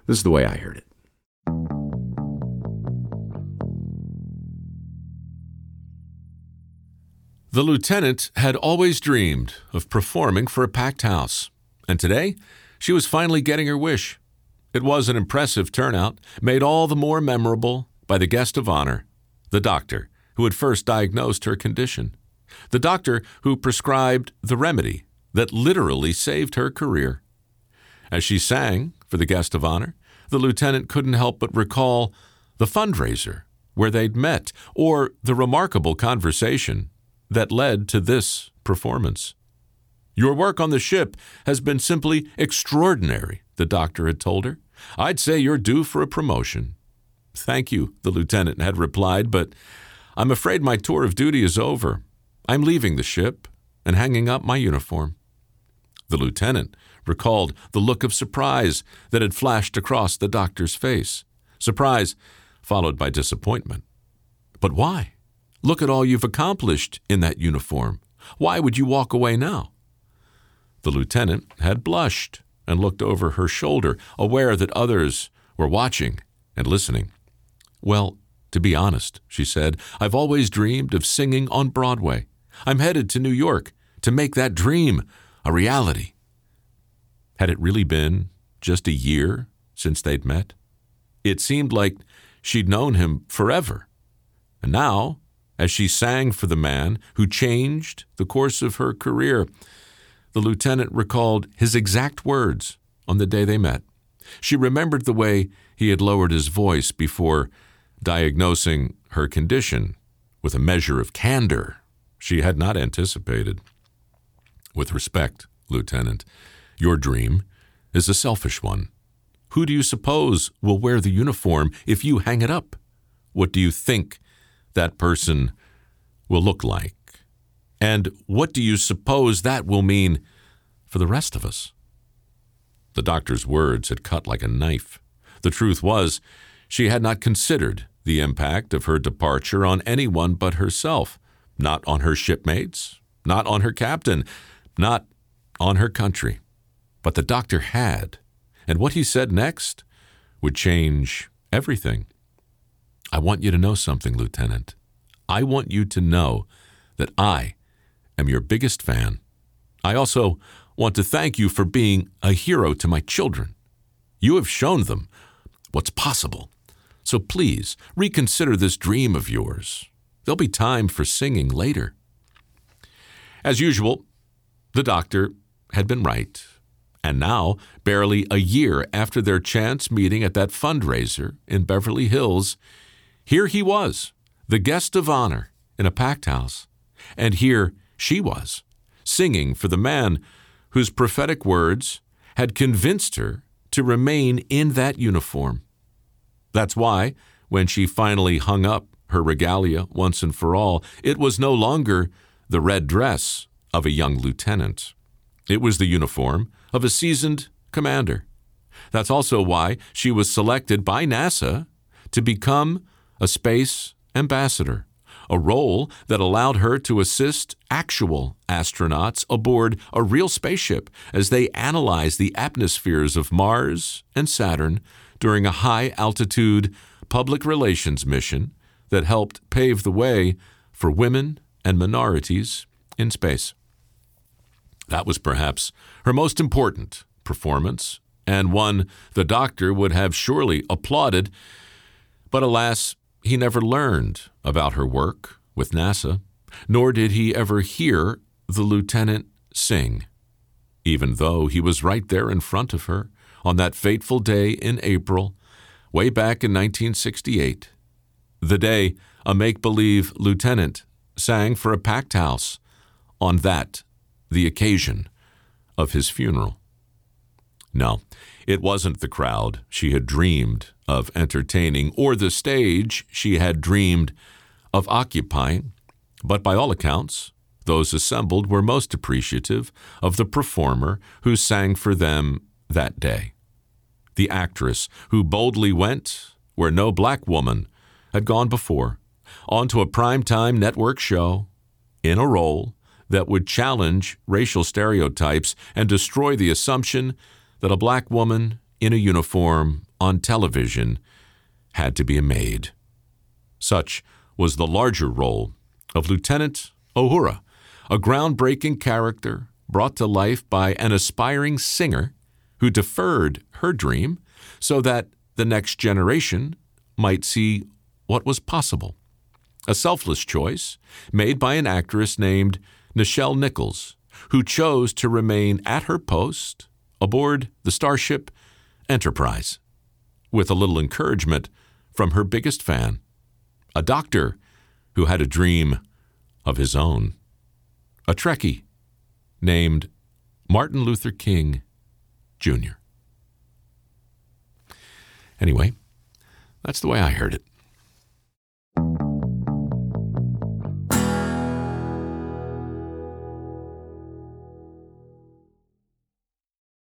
This is the way I heard it. The lieutenant had always dreamed of performing for a packed house, and today she was finally getting her wish. It was an impressive turnout, made all the more memorable by the guest of honor, the doctor who had first diagnosed her condition, the doctor who prescribed the remedy that literally saved her career. As she sang for the guest of honor, the lieutenant couldn't help but recall the fundraiser where they'd met, or the remarkable conversation that led to this performance. "Your work on the ship has been simply extraordinary," the doctor had told her. "I'd say you're due for a promotion." "Thank you," the lieutenant had replied, "but I'm afraid my tour of duty is over. I'm leaving the ship and hanging up my uniform." The lieutenant recalled the look of surprise that had flashed across the doctor's face. Surprise followed by disappointment. "But why? Look at all you've accomplished in that uniform. Why would you walk away now?" The lieutenant had blushed and looked over her shoulder, aware that others were watching and listening. "Well, to be honest," she said, "I've always dreamed of singing on Broadway. I'm headed to New York to make that dream a reality." Had it really been just a year since they'd met? It seemed like she'd known him forever. And now, as she sang for the man who changed the course of her career, the lieutenant recalled his exact words on the day they met. She remembered the way he had lowered his voice before diagnosing her condition with a measure of candor she had not anticipated. "With respect, Lieutenant, your dream is a selfish one. Who do you suppose will wear the uniform if you hang it up? What do you think that person will look like? And what do you suppose that will mean for the rest of us?" The doctor's words had cut like a knife. The truth was, she had not considered the impact of her departure on anyone but herself, not on her shipmates, not on her captain, not on her country. But the doctor had, and what he said next would change everything. "I want you to know something, Lieutenant. I want you to know that I am your biggest fan. I also want to thank you for being a hero to my children. You have shown them what's possible. So please reconsider this dream of yours. There'll be time for singing later." As usual, the doctor had been right. And now, barely a year after their chance meeting at that fundraiser in Beverly Hills, here he was, the guest of honor in a packed house. And here she was, singing for the man whose prophetic words had convinced her to remain in that uniform. That's why, when she finally hung up her regalia once and for all, it was no longer the red dress of a young lieutenant. It was the uniform of a seasoned commander. That's also why she was selected by NASA to become a space ambassador, a role that allowed her to assist actual astronauts aboard a real spaceship as they analyzed the atmospheres of Mars and Saturn during a high-altitude public relations mission that helped pave the way for women and minorities in space. That was perhaps her most important performance, and one the doctor would have surely applauded. But alas, he never learned about her work with NASA, nor did he ever hear the lieutenant sing, even though he was right there in front of her on that fateful day in April, way back in 1968, the day a make-believe lieutenant sang for a packed house on the occasion of his funeral. No, it wasn't the crowd she had dreamed of entertaining or the stage she had dreamed of occupying, but by all accounts, those assembled were most appreciative of the performer who sang for them that day. The actress who boldly went where no black woman had gone before, onto a primetime network show in a role that would challenge racial stereotypes and destroy the assumption that a black woman in a uniform on television had to be made. Such was the larger role of Lieutenant Uhura, a groundbreaking character brought to life by an aspiring singer who deferred her dream so that the next generation might see what was possible. A selfless choice made by an actress named Nichelle Nichols, who chose to remain at her post aboard the Starship Enterprise, with a little encouragement from her biggest fan, a doctor who had a dream of his own, a Trekkie named Martin Luther King Jr. Anyway, that's the way I heard it.